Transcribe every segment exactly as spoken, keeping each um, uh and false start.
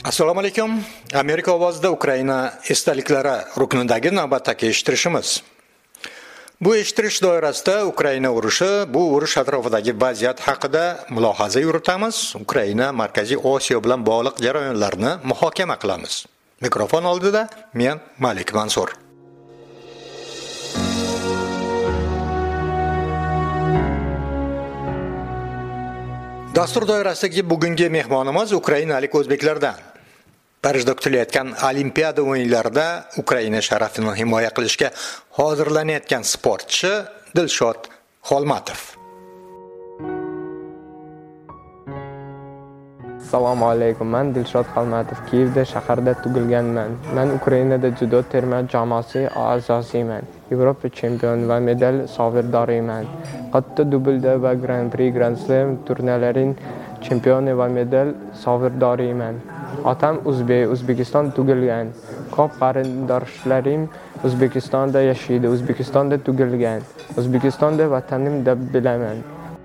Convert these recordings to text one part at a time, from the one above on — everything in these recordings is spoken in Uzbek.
Assalomu alaykum. Amerika ovozida Ukraina esdaliklari ruknidagi navbatdagi eshittirishimiz. Bu eshittirish doirasida Ukraina urushi, bu urush atrofidagi vaziyat haqida mulohaza yuritamiz. Ukraina Markaziy Osiyo bilan bog'liq jarayonlarni muhokama qilamiz. Mikrofon oldida men Malik Mansur. Dastur doirasidagi bugungi mehmonimiz ukrainalik o'zbeklardan. Parijda o'tayotgan Olimpiada o'yinlarida Ukraina sharafini himoya qilishga hozirlanayotgan sportchi Dilshod Xolmatov. Assalomu alaykum. Men Dilshod Xolmatov, Kiyevda shaharda tug'ilganman. Men Ukrainada judo terma jamoasi a'zosiman. Yevropa chempioni va medal sovrindoriman. Qatta dublda va Grand Prix Grand Slam turnirlarining chempioni va medal sovrindoriman. Otam o'zbek, O'zbekiston tug'ilgan. Ko'p qarindoshlarim O'zbekistonda yashaydi, O'zbekistonda tug'ilgan. O'zbekistonda vatanim deb bilaman.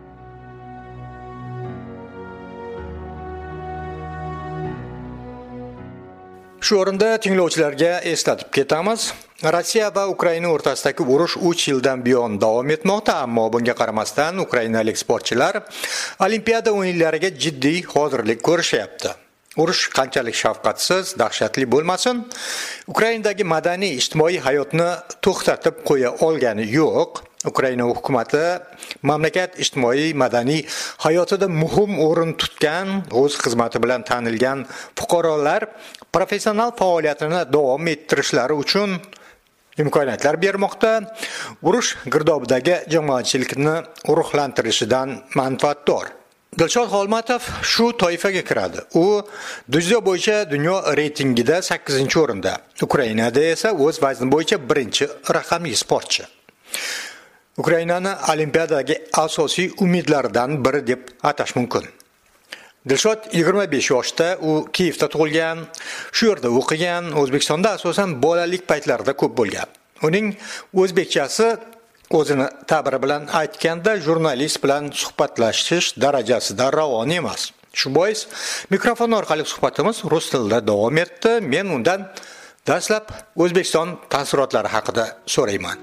Shu o'rinda tinglovchilarga eslatib ketamiz. Rossiya va Ukraina o'rtasidagi urush uch yildan buyon davom etmoqda, ammo bunga qaramasdan ukrainalik sportchilar Olimpiada o'yinlariga jiddiy hozirlik ko'rishyapti. Urush qanchalik shafqatsiz, dahshatli bo'lmasin, Ukrainadagi madaniy ijtimoiy hayotni to'xtatib qo'ya olgani yo'q. Ukraina hukumati mamlakat ijtimoiy madaniy hayotida muhim o'rin tutgan, o'z xizmati bilan tanilgan fuqarolar professional faoliyatini davom ettirishlari uchun imkoniyatlar bermoqda. Urush girdobidagi jamoatchilikni ruhlantirishidan manfaatdor. Dilshod Xolmatov shu toifaga kiradi. U dzyudo bo'yicha dunyo reytingida sakkizinchi o'rinda. Ukrainada esa o'z vazni bo'yicha birinchi raqamli sportchi. Ukrainani Olimpiadadagi asosiy umidlaridan biri deb atash mumkin. Dilshod yigirma besh yoshda, u Kiyevda tug'ilgan, shu yerda o'qigan, O'zbekistonda asosan bolalik paytlarida ko'p bo'lgan. Uning o'zbekchasi o'zini ta'biri bilan aytganda jurnalist bilan suhbatlashish darajasida ravon emas. Shu bois mikrofon orqali suhbatimiz rus tilida davom etdi. Men undan dastlab O'zbekiston taassurotlari haqida so'rayman.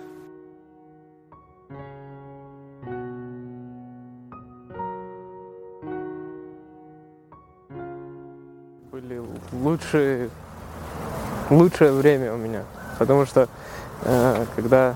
Лучшее, лучшее время у меня, потому что э, когда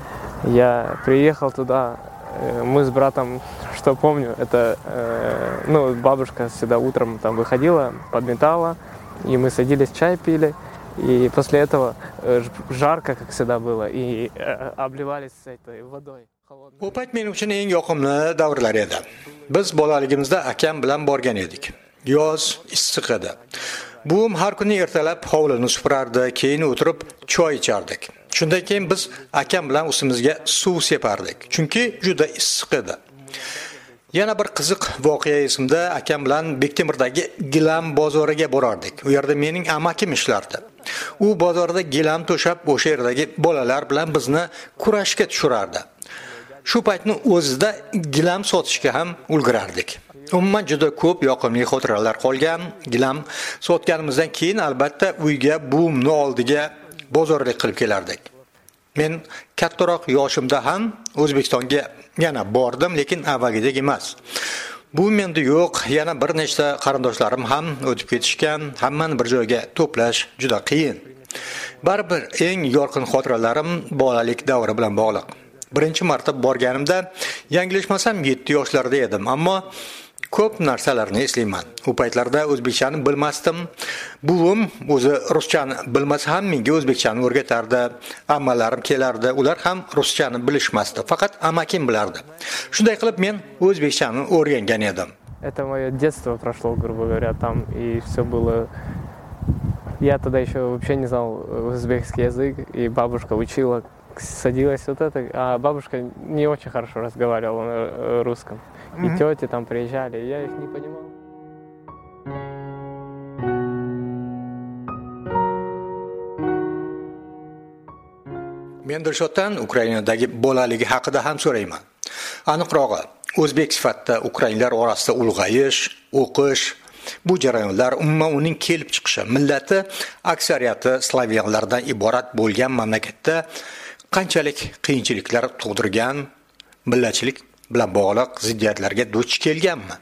я приехал туда, э, мы с братом, что помню, это, э, ну, бабушка всегда утром там выходила, подметала, и мы садились, чай пили, и после этого э, жарко, как всегда было, и э, обливались этой водой. Bu payt men uchun eng yoqimli davrlar edi. Biz bolaligimizda akam bilan borgan edik. Yoz issiq edi. Buvim har kuni ertalab hovlini supurardi, keyin o'tirib choy ichardik. Shundan keyin biz akam bilan ustimizga suv separdik, chunki juda issiq edi. Yana bir qiziq voqea esimda, akam bilan Bektemirdagi gilam bozoriga borardik. U yerda mening amakim ishlardi. U bozorda gilam to'shab, o'sha yerdagi bolalar bilan bizni kurashga tushirardi. Shu paytni o'zida gilam sotishga ham ulgurardik. Umuman juda ko'p yoqimli xotiralar qolgan. Gilam sotganimizdan keyin albatta uyga buvimni oldiga bozorlik qilib kelardik. Men kattaroq yoshimda ham O'zbekistonga yana bordim, lekin avvalgidek emas. Bu menda yo'q, yana bir nechta qarindoshlarim ham o'tib ketishgan. Hammani bir joyga to'plash juda qiyin. Baribir eng yorqin xotiralarim bolalik davri bilan bog'liq. Birinchi marta borganimda yanglishmasam yetti yoshlarda edim, ammo ko'p narsalarni eslayman. U paytlarda o'zbekchani bilmasdim. Buvim o'zi ruschani bilmasa ham menga o'zbekchani o'rgatardi. Ammalarim kelardi, ular ham ruschani bilishmasdi, faqat amakim bilardi. Shunday qilib men o'zbekchani o'rgangan edim. Это мое детство прошло, грубо говоря, там, и все было. Я тогда еще вообще не знал узбекский язык, и бабушка учила, садилась вот это, а бабушка не очень хорошо разговаривала на русском. И тети там приезжали, и я их не понимал. Men Dilshoddan Ukrainadagi bolaligi haqida ham so'rayman. Aniqrog'i, o'zbek sifatida ukrainlar orasida ulg'ayish, o'qish, Bu jarayonlar umuman uning kelib chiqishi, millati aksariyati slavyanlardan iborat bo'lgan mamlakatda qanchalik qiyinchiliklar tug'dirgan, millatchilik bilan bog'liq ziddiyatlarga duch kelganmi?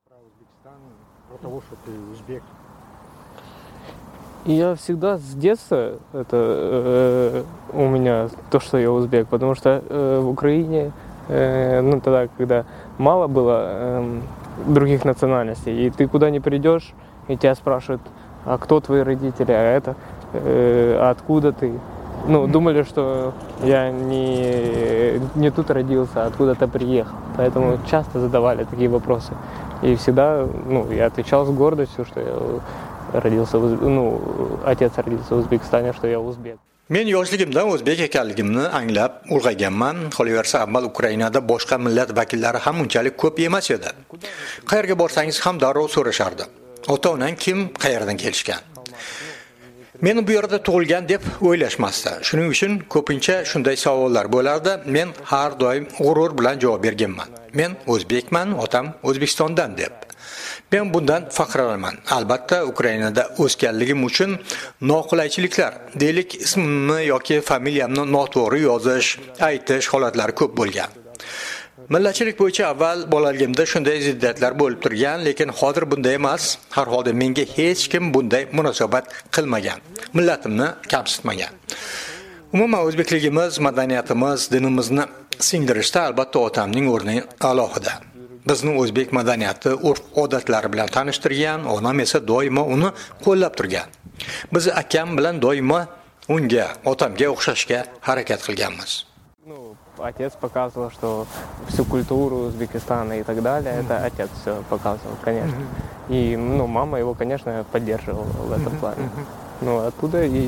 Я всегда с детства это э, у меня то, что я узбек, потому что э, в Украине, э, ну тогда, когда мало было э, других национальностей, и ты куда ни придешь, и тебя спрашивают, а кто твои родители, а это, э, а откуда ты? Ну, думали, что я не, не тут родился, а откуда-то приехал. Поэтому часто задавали такие вопросы. И всегда, ну, я отвечал с гордостью, что я родился, в, ну, отец родился в Узбекистане, что я узбек. Men yoshligimdan o'zbek ekanligimni anglab ulg'ayganman. Qolaversa, avval Ukrainada boshqa millat vakillari ham unchalik ko'p emas edi. Qayerga borsangiz ham darrov so'rashardi. Ota-onang kim, qayerdan kelishgan? Meni bu yerda tug'ilgan deb o'ylashmasdi. Shuning uchun ko'pincha shunday savollar bo'lardi. Men har doim g'urur bilan javob berganman. Men o'zbekman, otam O'zbekistondan deb. Men bundan faxrlanaman. Albatta, Ukrainada o'sganligim uchun noqulaychiliklar, deylik ismimni yoki familiyamni noto'g'ri yozish, aytish holatlari ko'p bo'lgan. Millatchilik bo'yicha avval bolaligimda shunday ziddiyatlar bo'lib turgan, lekin hozir bunday emas. Har holda menga hech kim bunday munosabat qilmagan, millatimni kamsitmagan. Umuman o'zbekligimiz, madaniyatimiz, dinimizni singdirishda albatta otamning o'rni alohida. Bizni o'zbek madaniyati, urf-odatlari bilan tanishtirgan, onam esa doimo uni qo'llab turgan. Biz akam bilan doimo unga, otamga o'xshashga harakat qilganmiz. Ну, отец показывал, что всю культуру Узбекистана и так далее, это отец все показывал, конечно. И, ну, мама его, конечно, поддерживала в этом плане. Ну, оттуда и...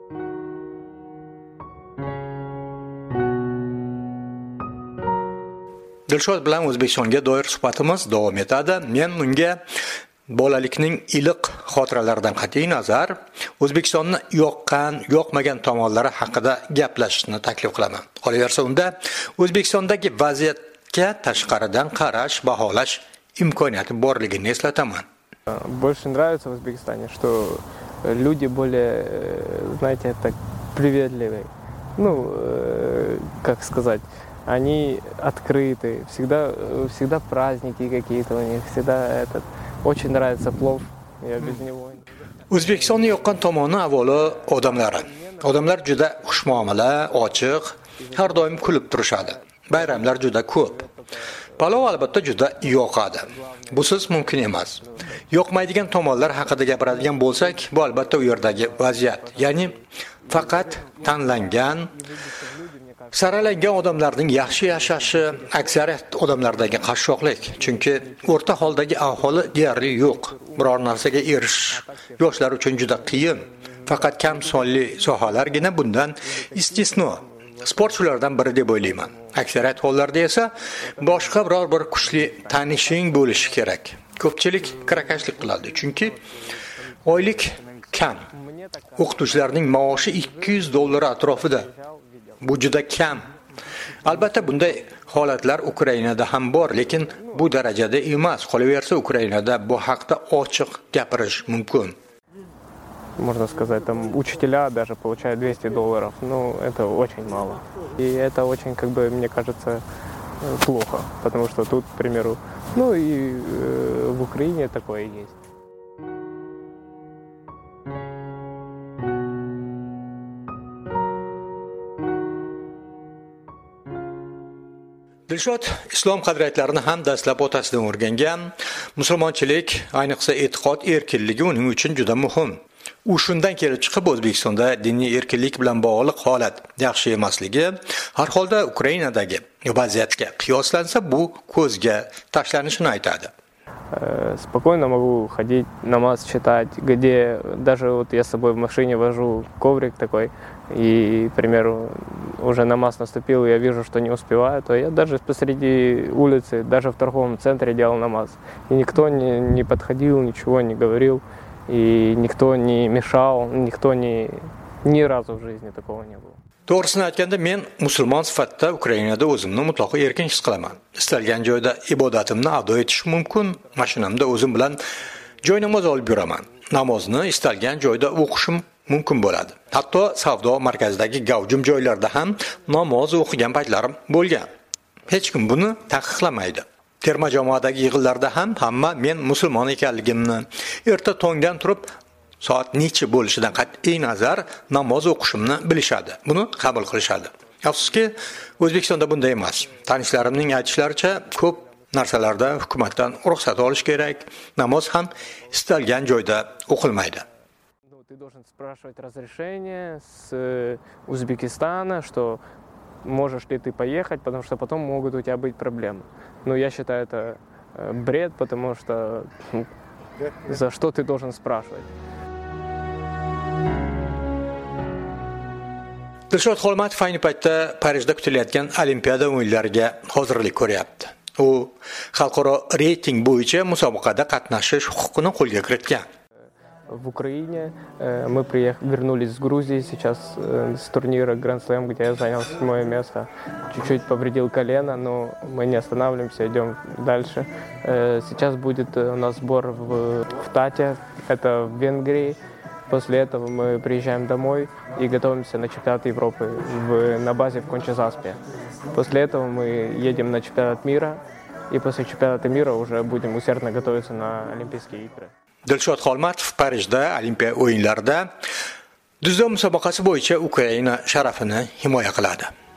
Dilshod bilan O'zbekistonga doir suhbatimiz davom etadi. Men unga bolalikning iliq xotiralaridan qat'iy nazar O'zbekistonni yoqqan, yoqmagan tomonlari haqida gaplashishni taklif qilaman. Qolaversa, unda O'zbekistondagi vaziyatga tashqaridan qarash, baholash imkoniyati borligini eslataman. Больше нравится в Узбекистане, что люди более, знаете, так приветливые. Ну, как сказать, они открыты, всегда, всегда праздники какие-то у них, всегда этот. Очень нравится плов, я без него. O'zbekistonni yoqqan tomoni avvalo odamlari. Odamlar juda xushmuomala, ochiq, har doim kulib turishadi. Bayramlar juda ko'p. Palov albatta juda yoqadi. Busiz mumkin emas. Yoqmaydigan tomonlar haqida gapiradigan bo'lsak, bu albatta u yerdagi vaziyat. Ya'ni faqat tanlangan saralangan odamlarning yaxshi yashashi, aksariyat odamlardagi qashshoqlik. Chunki o'rta holdagi aholi deyarli yo'q. Biror narsaga erishish yoshlar uchun juda qiyin. Faqat kam sonli sohalargina bundan istisno. Sportchilardan biri deb o'ylayman. Aksariyat hollarda esa boshqa biror bir kuchli tanishing bo'lishi kerak. Ko'pchilik kirakashlik qiladi, chunki oylik kam. O'qituvchilarning maoshi ikki yuz dollar atrofida. Bu juda kam. Albatta bunday holatlar Ukrainada ham bor, lekin bu darajada emas. Qolaversa, Ukrainada bu haqda ochiq gapirish mumkin. Можно сказать, там учителя даже получают двести долларов. Ну, это очень мало. И это очень, как бы, мне кажется, плохо. Потому что тут, к примеру, ну и э, в Украине такое есть. Dilshod islom qadriyatlarini ham dastlab otasidan o'rgangan. Musulmonchilik, ayniqsa e'tiqod erkinligi uning uchun juda muhim. U shundan kelib chiqib O'zbekistonda diniy erkinlik bilan bog'liq holat yaxshi emasligi, har holda Ukrainadagi vaziyatga qiyoslansa bu ko'zga tashlanishini aytadi. Спокойно могу ходить, намаз читать, где даже вот я с собой в машине вожу коврик такой, и, к примеру, уже намаз наступил, и я вижу, что не успеваю, то я даже посреди улицы, даже в торговом центре делал намаз. И никто не, не подходил, ничего не говорил, и никто не мешал, никто не, ни разу в жизни такого не было. To'g'risini aytganda, men musulmon sifatida Ukrainada o'zimni mutlaqo erkin his qilaman. Istalgan joyda ibodatimni ado etish mumkin. Mashinamda o'zim bilan Joy namoz olib yuraman. Namozni istalgan joyda o'qishim mumkin bo'ladi. Hatto savdo markazidagi gavjum joylarda ham namoz o'qigan paytlarim bo'lgan. Hech kim buni taqiqlamaydi. Terma jamoadagi yig'inlarda ham hamma men musulmon ekanligimni, erta tongdan turib soat necha bo'lishidan qat'iy nazar namoz o'qishimni bilishadi. Buni qabul qilishadi. Afsuski, O'zbekistonda bunday emas. Tanishlarimning aytishlaricha, ko'p narsalarda hukumatdan ruxsat olish kerak. Namoz ham istalgan joyda o'qilmaydi. Ты должен спрашивать разрешение с Узбекистана, что можешь ли ты поехать, потому что потом могут у тебя быть проблемы. Но я считаю это бред, потому что за что ты должен спрашивать? Dilshod Xolmatov ayni paytda Parijda kutilayotgan Olimpiada o'yinlariga hozirlik ko'ryapti. U xalqaro reyting bo'yicha musobaqada qatnashish huquqini qo'lga kiritgan. В Украине мы приехали, вернулись с Грузии сейчас с турнира Grand Slam, где я занял седьмое место. Чуть-чуть повредил колено, но мы не останавливаемся, идем дальше. Сейчас будет у нас сбор в, в Тате, это в Венгрии. После этого мы приезжаем домой и готовимся на чемпионат Европы в, на базе в Конча-Заспе. После этого мы едем на чемпионат мира, и после чемпионата мира уже будем усердно готовиться на Олимпийские игры. Dilshod Xolmatov Parijda Olimpiya o'yinlarida dzyudo musobaqasi bo'yicha Ukraina sharafini himoya qiladi.